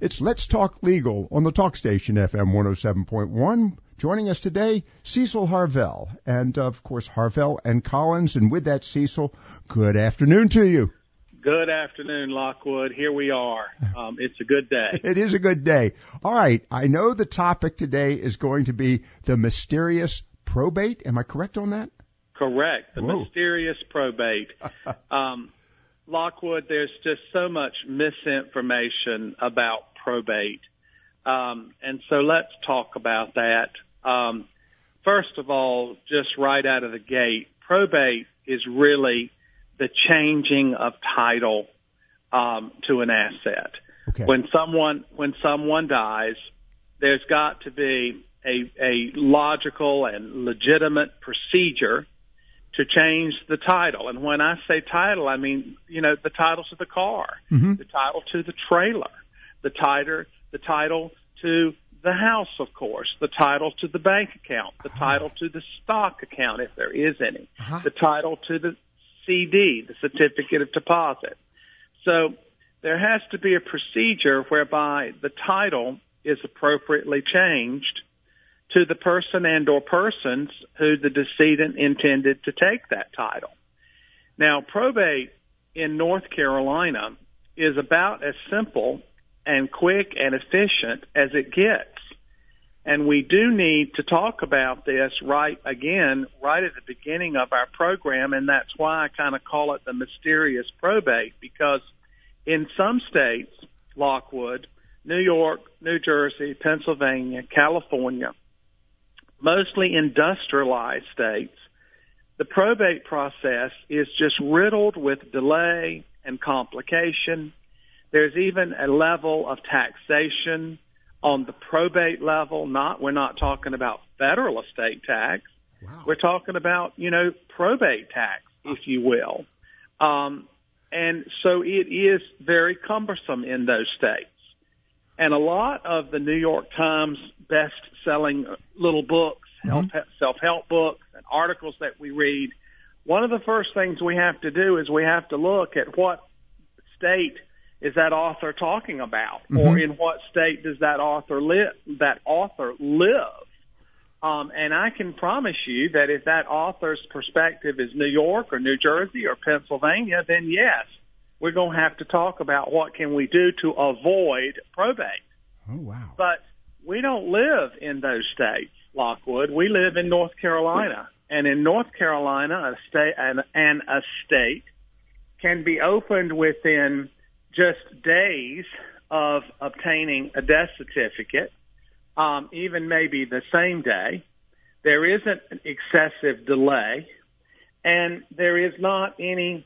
It's Let's Talk Legal on the Talk Station FM 107.1. Joining us today, Cecil Harvell, and of course Harvell and Collins. And with that, Cecil, good afternoon to you. Good afternoon, Lockwood. Here we are. It's a good day. It is a good day. All right. I know the topic today is going to be the mysterious probate. Am I correct on that? Correct. The Whoa. Mysterious probate. Lockwood, there's just so much misinformation about probate. And so let's talk about that. First of all, just right out of the gate, probate is really the changing of title to an asset. Okay. When someone dies, there's got to be a logical and legitimate procedure to change the title. And when I say title, I mean, the title to the car, the title to the trailer, the title to the house, of course, the title to the bank account, the title to the stock account, if there is any, the title to the CD, the certificate of deposit. So there has to be a procedure whereby the title is appropriately changed to the person and or persons who the decedent intended to take that title. Now, probate in North Carolina is about as simple and quick and efficient as it gets. And we do need to talk about this right at the beginning of our program, and that's why I kind of call it the mysterious probate, because in some states, Lockwood, New York, New Jersey, Pennsylvania, California, mostly industrialized states, the probate process is just riddled with delay and complication. There's even a level of taxation on the probate level. We're not talking about federal estate tax. Wow. We're talking about, probate tax, if you will. And so it is very cumbersome in those states. And a lot of the New York Times best-selling little books, self-help books and articles that we read, one of the first things we have to do is we have to look at what state is that author talking about, or in what state does that author live? And I can promise you that if that author's perspective is New York or New Jersey or Pennsylvania, then yes, we're going to have to talk about what can we do to avoid probate. Oh, wow. But we don't live in those states, Lockwood. We live in North Carolina. And in North Carolina, an estate can be opened within just days of obtaining a death certificate, even maybe the same day. There isn't an excessive delay, and there is not any,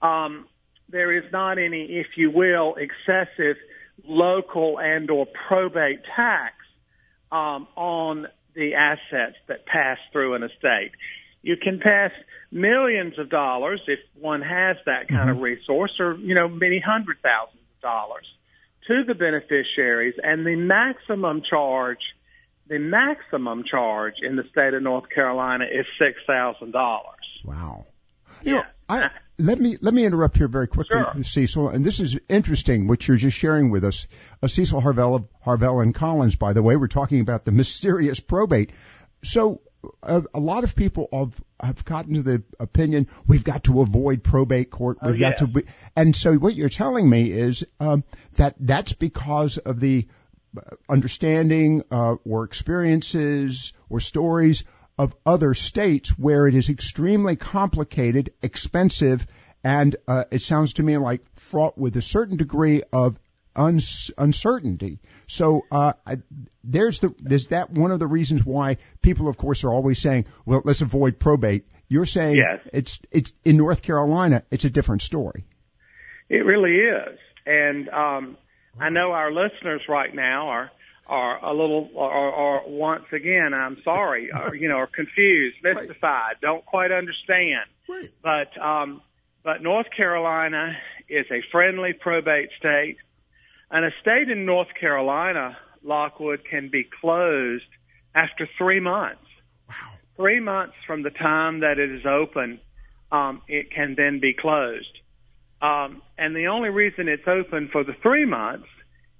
if you will, excessive local and or probate tax on the assets that pass through an estate. You can pass millions of dollars if one has that kind of resource, or, many $100,000s to the beneficiaries. And the maximum charge in the state of North Carolina is $6,000. Wow. Yeah. Let me interrupt here very quickly, Sure. Cecil. And this is interesting, what you're just sharing with us. Cecil Harvell of Harvell and Collins, by the way. We're talking about the mysterious probate. So a lot of people have gotten to the opinion we've got to avoid probate court. And so what you're telling me is that's because of the understanding or experiences or stories of other states where it is extremely complicated, expensive, and it sounds to me like fraught with a certain degree of uncertainty. So is that one of the reasons why people, of course, are always saying, well, let's avoid probate. You're saying yes. It's in North Carolina, it's a different story. It really is. And I know our listeners right now are a little, or once again, I'm sorry, are confused, mystified, don't quite understand. Right. But North Carolina is a friendly probate state. An estate in North Carolina, Lockwood, can be closed after 3 months. Wow. 3 months from the time that it is open, it can then be closed. And the only reason it's open for the 3 months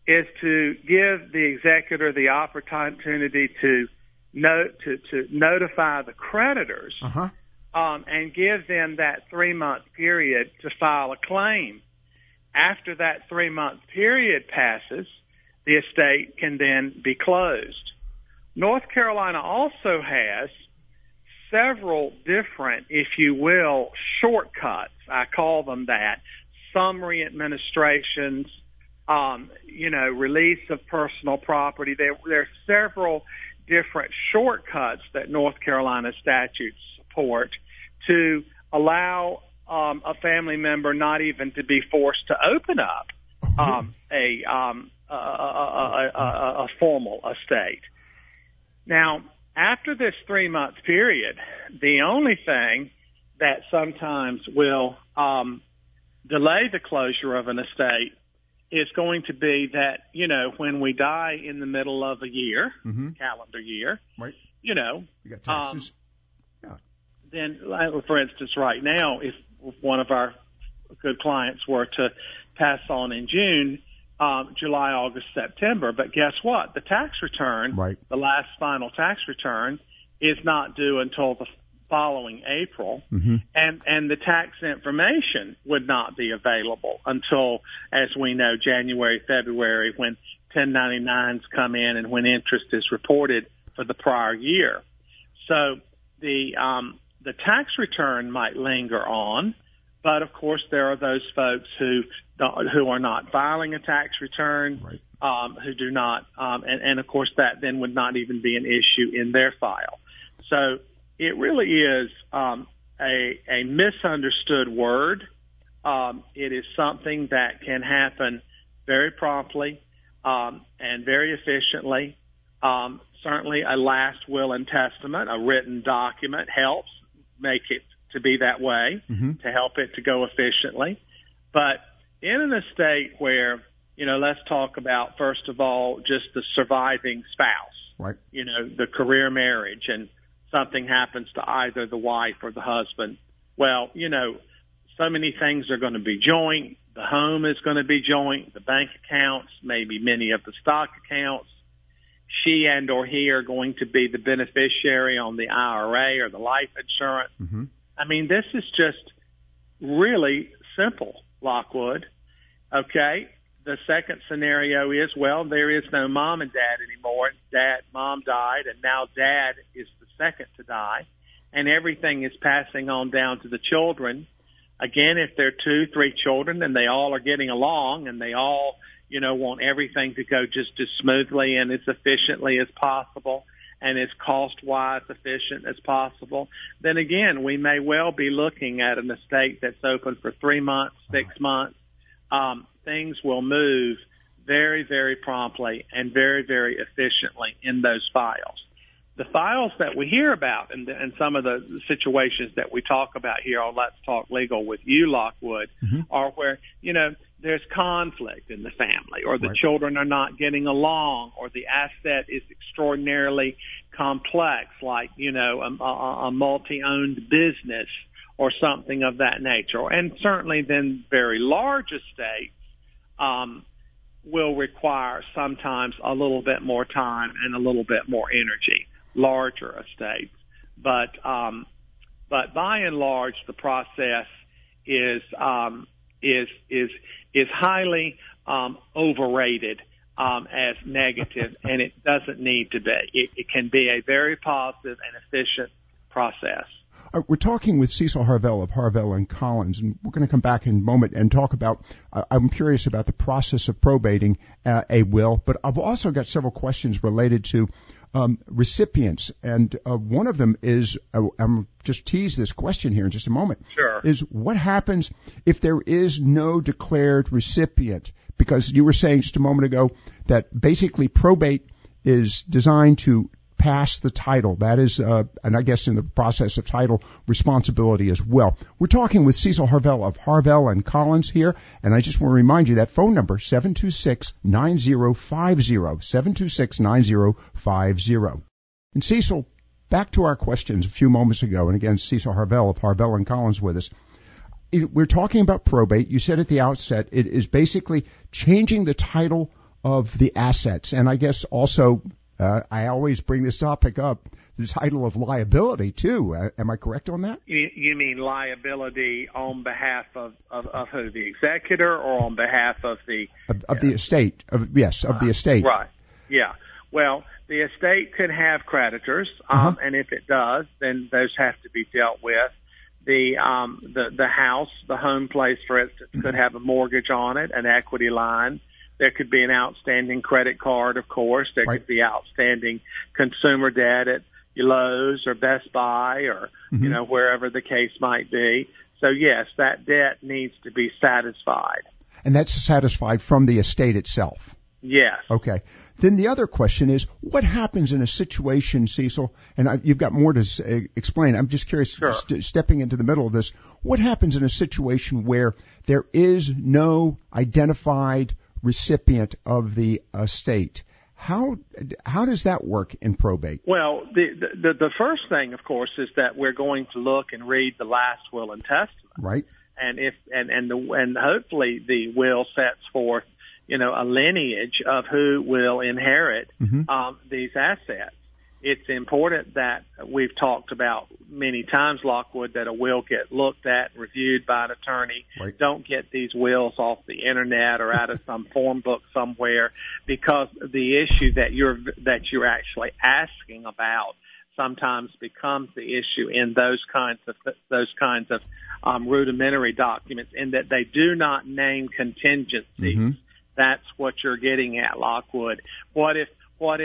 is to give the executor the opportunity to notify the creditors and give them that 3-month period to file a claim. After that 3-month period passes, the estate can then be closed. North Carolina also has several different, if you will, shortcuts. I call them that. Summary administrations, release of personal property. There are several different shortcuts that North Carolina statutes support to allow a family member not even to be forced to open up a formal estate. Now, after this 3-month period, the only thing that sometimes will delay the closure of an estate is going to be that, when we die in the middle of a year, calendar year, right. You got taxes. Then, for instance, right now, if one of our good clients were to pass on in June, July, August, September. But guess what? The tax return, the last final tax return, is not due until the following April, and the tax information would not be available until, as we know, January, February, when 1099s come in and when interest is reported for the prior year. So the tax return might linger on, but of course there are those folks who are not filing a tax return, who do not, and of course that then would not even be an issue in their file. So it really is a misunderstood word. It is something that can happen very promptly and very efficiently. Certainly a last will and testament, a written document, helps make it to be that way, to help it to go efficiently. But in an estate where, let's talk about, first of all, just the surviving spouse, the career marriage, and something happens to either the wife or the husband. Well, so many things are going to be joint. The home is going to be joint, the bank accounts, maybe many of the stock accounts. She and or he are going to be the beneficiary on the IRA or the life insurance. I mean, this is just really simple, Lockwood. Okay? The second scenario is, there is no mom and dad anymore. Mom died, and now dad is the second to die, and everything is passing on down to the children. Again, if there are 2, 3 children and they all are getting along and they all, want everything to go just as smoothly and as efficiently as possible and as cost-wise efficient as possible, then again, we may well be looking at an estate that's open for 3 months, 6 months. Things will move very, very promptly and very, very efficiently in those files. The files that we hear about and some of the situations that we talk about here on Let's Talk Legal with you, Lockwood, are where, there's conflict in the family, or the children are not getting along, or the asset is extraordinarily complex, like, a multi-owned business or something of that nature. And certainly then very large estates will require sometimes a little bit more time and a little bit more energy, larger estates. But by and large, the process is highly overrated as negative, and it doesn't need to be. It can be a very positive and efficient process. We're talking with Cecil Harvell of Harvell & Collins, and we're going to come back in a moment and talk about, I'm curious about the process of probating a will, but I've also got several questions related to recipients, and one of them is, I'm just tease this question here in just a moment, is what happens if there is no declared recipient? Because you were saying just a moment ago that basically probate is designed to pass the title. That is, and I guess in the process of title, responsibility as well. We're talking with Cecil Harvell of Harvell & Collins here, and I just want to remind you that phone number, 726-9050, 726-9050. And Cecil, back to our questions a few moments ago, and again, Cecil Harvell of Harvell & Collins with us. We're talking about probate. You said at the outset it is basically changing the title of the assets. And I guess also, I always bring this topic up, the title of liability too. Am I correct on that? You mean liability on behalf of who? The executor, or on behalf of the the estate? Of the estate. Right. Yeah. Well, the estate could have creditors, and if it does, then those have to be dealt with. The house, the home place, for instance, could have a mortgage on it, an equity line. There could be an outstanding credit card, of course. There could be outstanding consumer debt at Lowe's or Best Buy or, wherever the case might be. So, yes, that debt needs to be satisfied. And that's satisfied from the estate itself? Yes. Okay. Then the other question is, what happens in a situation, Cecil, and you've got more to explain. I'm just curious, Sure. Stepping into the middle of this, what happens in a situation where there is no identified recipient of the estate? How does that work in probate? Well, the first thing, of course, is that we're going to look and read the last will and testament. Right. And hopefully the will sets forth, a lineage of who will inherit these assets. It's important that we've talked about many times, Lockwood, that a will get looked at, reviewed by an attorney. Right. Don't get these wills off the internet or out of some form book somewhere, because the issue that you're actually asking about sometimes becomes the issue in those kinds of rudimentary documents, in that they do not name contingencies. That's what you're getting at, Lockwood. What if,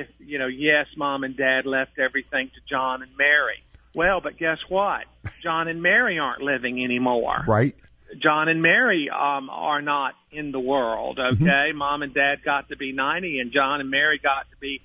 yes, Mom and Dad left everything to John and Mary. Well, but guess what? John and Mary aren't living anymore. Right. John and Mary are not in the world, okay? Mom and Dad got to be 90, and John and Mary got to be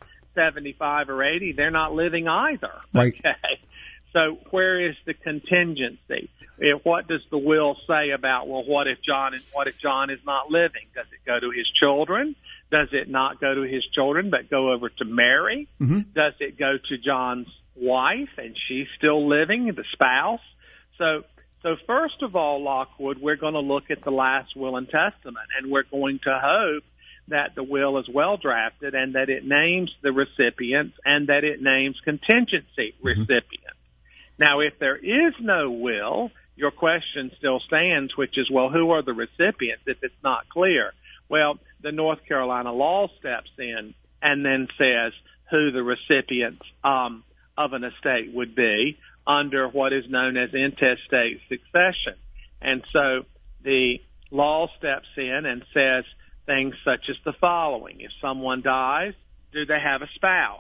75 or 80. They're not living either, right. Okay? So where is the contingency? What does the will say about, what if John is not living? Does it go to his children? Does it not go to his children but go over to Mary? Does it go to John's wife and she's still living, the spouse? So first of all, Lockwood, we're going to look at the last will and testament, and we're going to hope that the will is well drafted and that it names the recipients and that it names contingency recipients. Now, if there is no will, your question still stands, which is, well, who are the recipients if it's not clear? Well, the North Carolina law steps in and then says who the recipients of an estate would be under what is known as intestate succession. And so the law steps in and says things such as the following. If someone dies, do they have a spouse?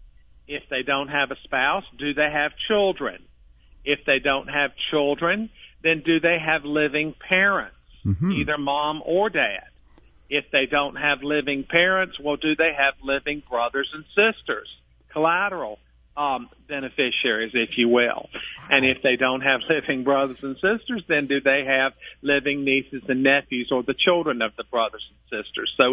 If they don't have a spouse, do they have children? If they don't have children, then do they have living parents, either mom or dad? If they don't have living parents, well, do they have living brothers and sisters, collateral beneficiaries, if you will? And if they don't have living brothers and sisters, then do they have living nieces and nephews, or the children of the brothers and sisters? So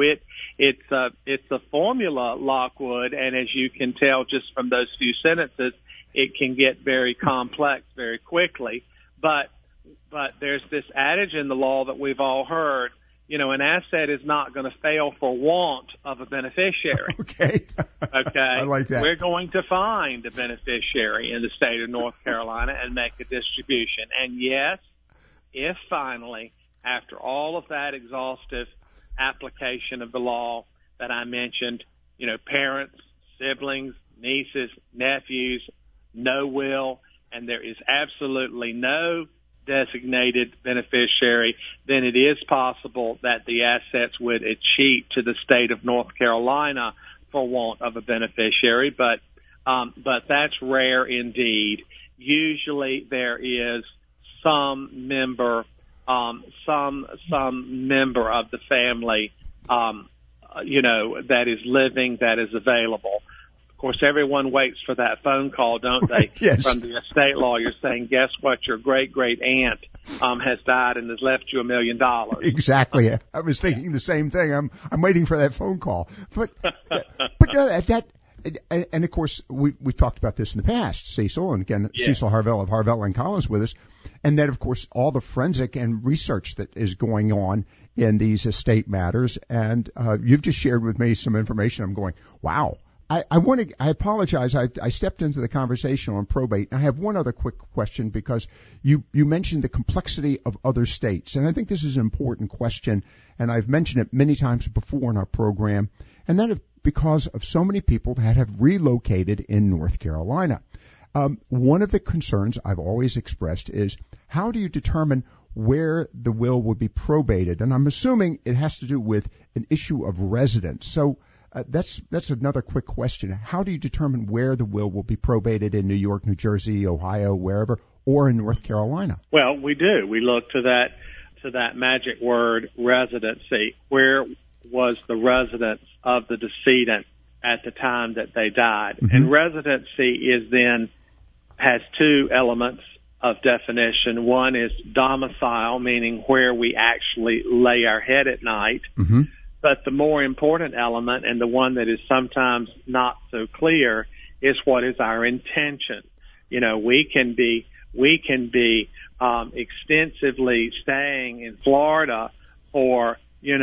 it's a formula, Lockwood, and as you can tell just from those few sentences, it can get very complex very quickly. But there's this adage in the law that we've all heard, an asset is not going to fail for want of a beneficiary. Okay. Okay. I like that. We're going to find a beneficiary in the state of North Carolina and make a distribution. And yes, if finally, after all of that exhaustive application of the law that I mentioned, parents, siblings, nieces, nephews, no will, and there is absolutely no designated beneficiary, then it is possible that the assets would cheat to the state of North Carolina for want of a beneficiary, but that's rare indeed. Usually there is some member of the family, that is living, that is available. Of course, everyone waits for that phone call, don't they? Yes. From the estate lawyer saying, guess what, your great-great-aunt has died and has left you $1 million. Exactly. I was thinking the same thing. I'm waiting for that phone call. But that And of course, we've talked about this in the past, Cecil, and again, Yeah. Cecil Harvell of Harvell and Collins with us. And then, of course, all the forensic and research that is going on in these estate matters. And you've just shared with me some information. I'm going, wow. I apologize. I stepped into the conversation on probate. I have one other quick question because you mentioned the complexity of other states. And I think this is an important question. And I've mentioned it many times before in our program. And that is because of so many people that have relocated in North Carolina. One of the concerns I've always expressed is how do you determine where the will will be probated? And I'm assuming it has to do with an issue of residence. So that's another quick question. How do you determine where the will be probated in New York, New Jersey, Ohio, wherever, or in North Carolina? Well, we do. We look to that magic word, residency. Where was the residence of the decedent at the time that they died? Mm-hmm. And residency has two elements of definition. One is domicile, meaning where we actually lay our head at night. Mm-hmm. But the more important element, and the one that is sometimes not so clear, is what is our intention. We can be extensively staying in Florida for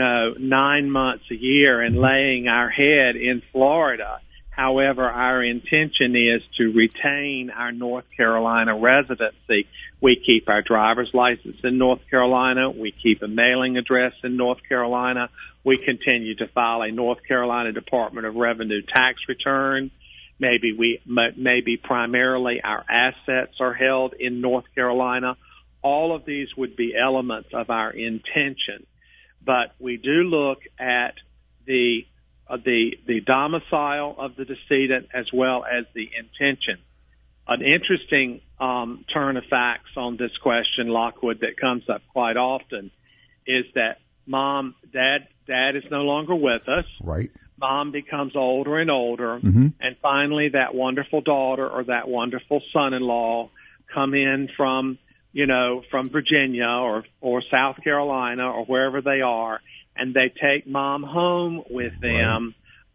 9 months a year and laying our head in Florida. However, our intention is to retain our North Carolina residency. We keep our driver's license in North Carolina. We keep a mailing address in North Carolina. We continue to file a North Carolina Department of Revenue tax return. Maybe primarily our assets are held in North Carolina. All of these would be elements of our intention. But we do look at the domicile of the decedent as well as the intention. An interesting turn of facts on this question, Lockwood, that comes up quite often is that dad is no longer with us. Right. Mom becomes older and older, mm-hmm. and finally that wonderful daughter or that wonderful son-in-law come in from Virginia or South Carolina or wherever they are, and they take mom home with them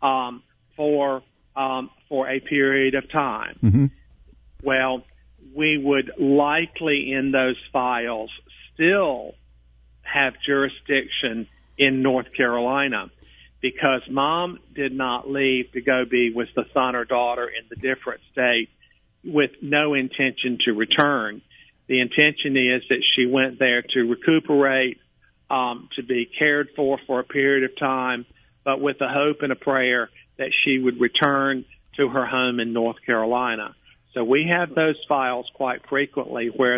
for a period of time. Mm-hmm. Well, we would likely in those files still have jurisdiction in North Carolina because mom did not leave to go be with the son or daughter in the different state with no intention to return. The intention is that she went there to recuperate, to be cared for a period of time, but with a hope and a prayer that she would return to her home in North Carolina. So we have those files quite frequently where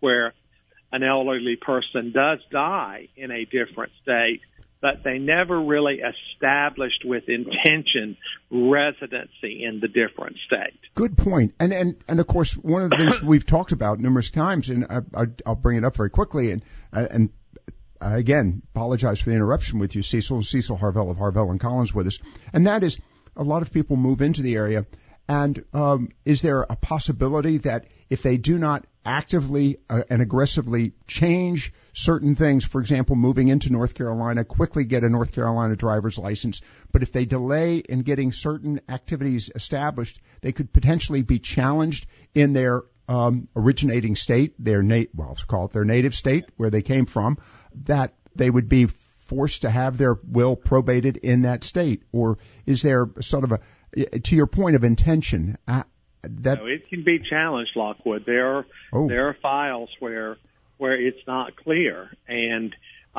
an elderly person does die in a different state, but they never really established with intention residency in the different state. Good point. And of course, one of the things we've talked about numerous times, and I'll bring it up very quickly, and again, apologize for the interruption with you, Cecil Harvell of Harvell and Collins with us, and that is a lot of people move into the area, and is there a possibility that if they do not actively and aggressively change certain things, for example, moving into North Carolina, quickly get a North Carolina driver's license, but if they delay in getting certain activities established, they could potentially be challenged in their originating state, their native state where they came from, that they would be forced to have their will probated in that state? Or is there sort of to your point of intention, no, it can be challenged, Lockwood. There are files where it's not clear, and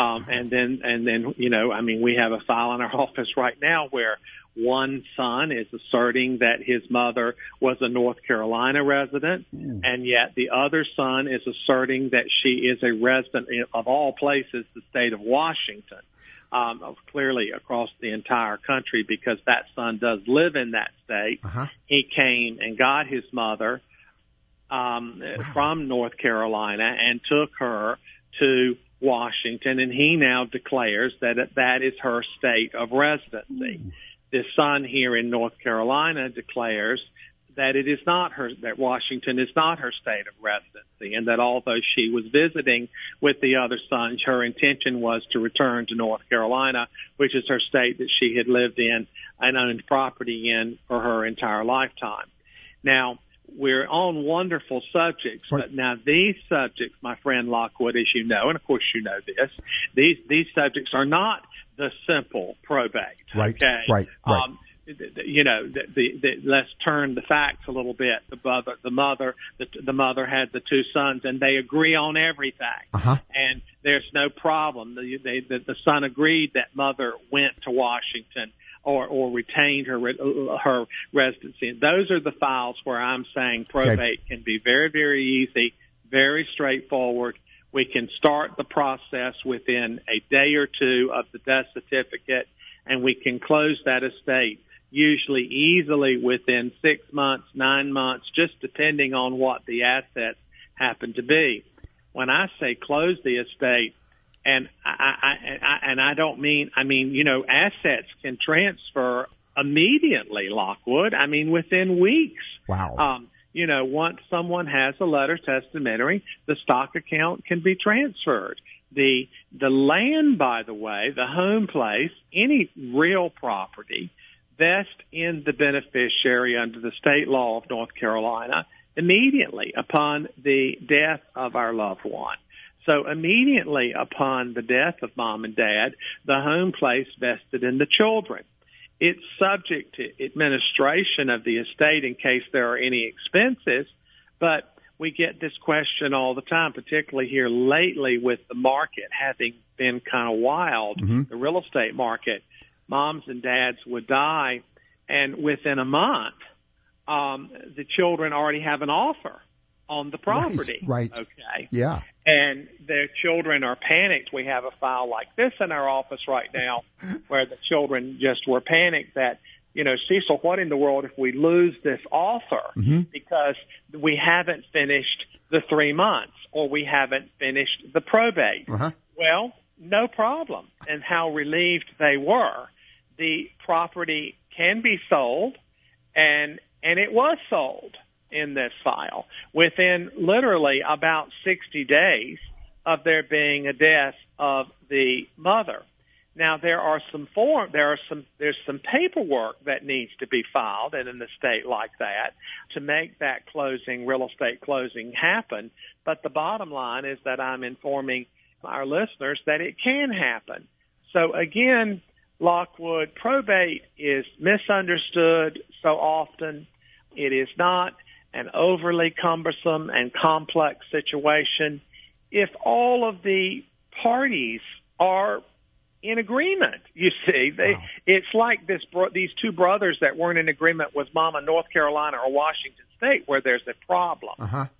then we have a file in our office right now where one son is asserting that his mother was a North Carolina resident, and yet the other son is asserting that she is a resident of all places, the state of Washington. Clearly across the entire country, because that son does live in that state. Uh-huh. He came and got his mother from North Carolina and took her to Washington, and he now declares that is her state of residency. This son here in North Carolina declares that it is not that Washington is not her state of residency, and that although she was visiting with the other sons, her intention was to return to North Carolina, which is her state that she had lived in and owned property in for her entire lifetime. Now, we're on wonderful subjects, but now these subjects, my friend Lockwood, as you know, and of course you know this, these subjects are not the simple probate. Right. Okay. Right. Let's turn the facts a little bit. The mother had the two sons, and they agree on everything. And there's no problem. The son agreed that mother went to Washington or retained her residency. And those are the files where I'm saying probate can be very, very easy, very straightforward. We can start the process within a day or two of the death certificate, and we can close that estate usually easily within 6 months, 9 months, just depending on what the assets happen to be. When I say close the estate, and I don't mean, assets can transfer immediately, Lockwood. I mean, within weeks. Wow. Once someone has a letter testamentary, the stock account can be transferred. The land, by the way, the home place, any real property, vest in the beneficiary under the state law of North Carolina immediately upon the death of our loved one. So immediately upon the death of mom and dad, the home place vested in the children. It's subject to administration of the estate in case there are any expenses, but we get this question all the time, particularly here lately with the market having been kind of wild, the real estate market. Moms and dads would die, and within a month, the children already have an offer on the property. Right. Okay. Yeah. And their children are panicked. We have a file like this in our office right now where the children just were panicked that, Cecil, what in the world if we lose this offer because we haven't finished the 3 months or we haven't finished the probate? Well, no problem. And how relieved they were. The property can be sold, and it was sold in this file within literally about 60 days of there being a death of the mother. Now there's some paperwork that needs to be filed in an estate like that to make that real estate closing happen. But the bottom line is that I'm informing our listeners that it can happen. So again, Lockwood, probate is misunderstood so often. It is not an overly cumbersome and complex situation if all of the parties are in agreement. You see, it's like these two brothers that weren't in agreement with Mama, North Carolina or Washington State, where there's a problem.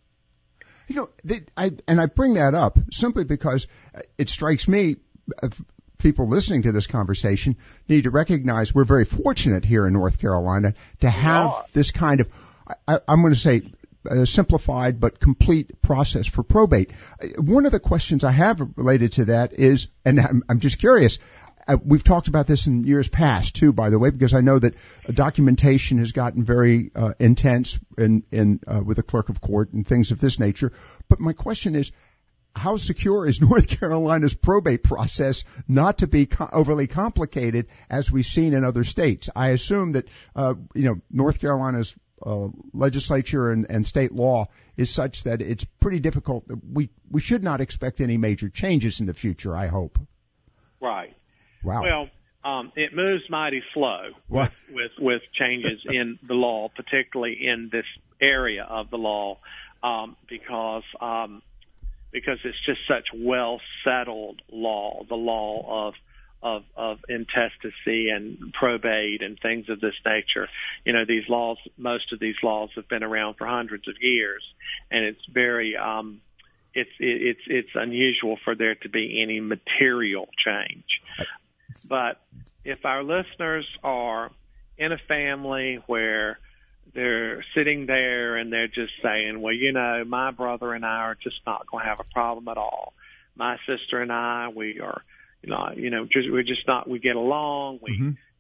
I bring that up simply because it strikes me, people listening to this conversation need to recognize we're very fortunate here in North Carolina to have this kind of, I'm going to say, simplified but complete process for probate. One of the questions I have related to that is, and I'm just curious, we've talked about this in years past too, by the way, because I know that documentation has gotten very intense with the clerk of court and things of this nature. But my question is, how secure is North Carolina's probate process not to be overly complicated as we've seen in other states? I assume that North Carolina's legislature and state law is such that it's pretty difficult. We should not expect any major changes in the future, I hope. Right. Wow. Well, it moves mighty slow with changes in the law, particularly in this area of the law, because it's just such well-settled law, the law of intestacy and probate and things of this nature. These laws, most of these laws have been around for hundreds of years, and it's very, it's unusual for there to be any material change. But if our listeners are in a family where they're sitting there and they're just saying, well, my brother and I are just not going to have a problem at all. My sister and I, we are, we get along. We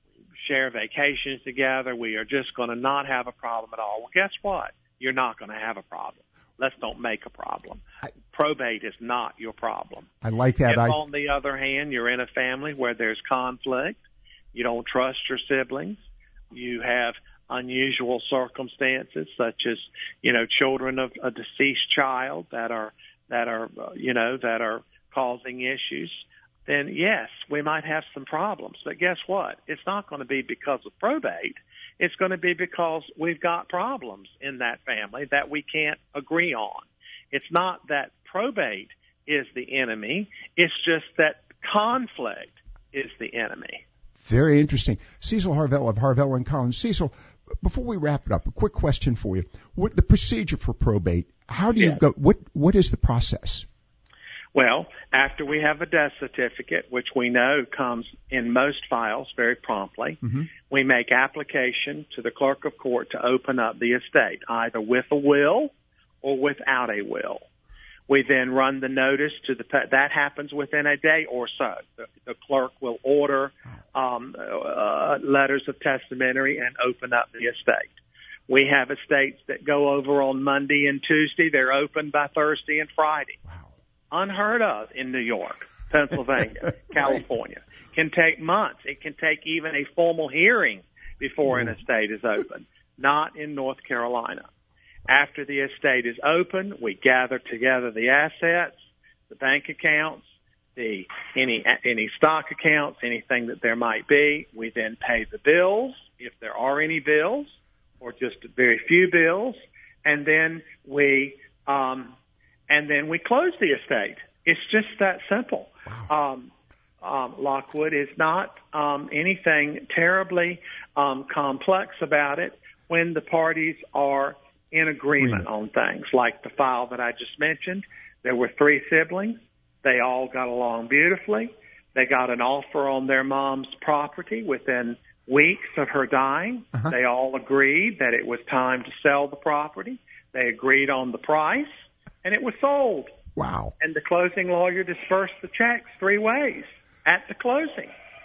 share vacations together. We are just going to not have a problem at all. Well, guess what? You're not going to have a problem. Let's don't make a problem. Probate is not your problem. I like that. If, on the other hand, you're in a family where there's conflict, you don't trust your siblings, you have unusual circumstances such as, children of a deceased child that are causing issues, then yes, we might have some problems. But guess what? It's not going to be because of probate. It's going to be because we've got problems in that family that we can't agree on. It's not that probate is the enemy. It's just that conflict is the enemy. Very interesting. Cecil Harvell of Harvell and Collins. Cecil, before we wrap it up, a quick question for you. What the procedure for probate? How do you go? What is the process? Well, after we have a death certificate, which we know comes in most files very promptly, we make application to the clerk of court to open up the estate, either with a will or without a will. We then run the notice to that happens within a day or so. The clerk will order letters of testamentary and open up the estate. We have estates that go over on Monday and Tuesday. They're open by Thursday and Friday. Wow. Unheard of in New York, Pennsylvania, California. Can take months. It can take even a formal hearing before an estate is open. Not in North Carolina. After the estate is open, we gather together the assets, the bank accounts, any stock accounts, anything that there might be. We then pay the bills, if there are any bills, or just very few bills, and then we close the estate. It's just that simple. Wow. Lockwood is not anything terribly complex about it when the parties are in agreement on things. Like the file that I just mentioned, there were 3 siblings. They all got along beautifully. They got an offer on their mom's property within weeks of her dying. They all agreed that it was time to sell the property. They agreed on the price, and it was sold. Wow. And the closing lawyer dispersed the checks 3 ways at the closing.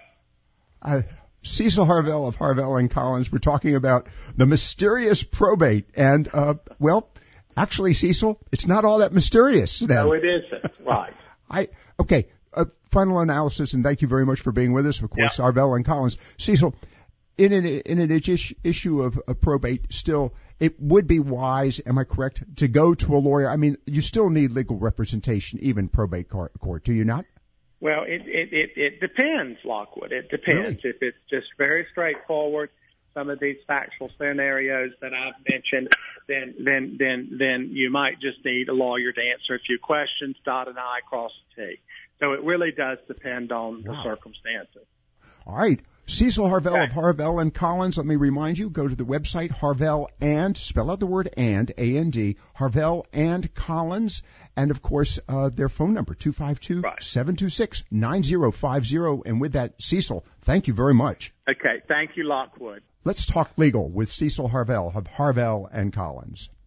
Cecil Harvell of Harvell and Collins, we're talking about the mysterious probate. And, actually, Cecil, it's not all that mysterious. No, it isn't. Right. Final analysis, and thank you very much for being with us. Of course, Harvell and Collins. Cecil, in an issue of probate, still, it would be wise, am I correct, to go to a lawyer? I mean, you still need legal representation, even probate court, do you not? Well, it depends, Lockwood. It depends. Really? If it's just very straightforward, some of these factual scenarios that I've mentioned, then you might just need a lawyer to answer a few questions, dot an I, cross a T. So it really does depend on the circumstances. All right. Cecil Harvell of Harvell and Collins. Let me remind you, go to the website, Harvell and, spell out the word and, A-N-D, Harvell and Collins. And, of course, their phone number, 252-726-9050. And with that, Cecil, thank you very much. Okay. Thank you, Lockwood. Let's talk legal with Cecil Harvell of Harvell and Collins.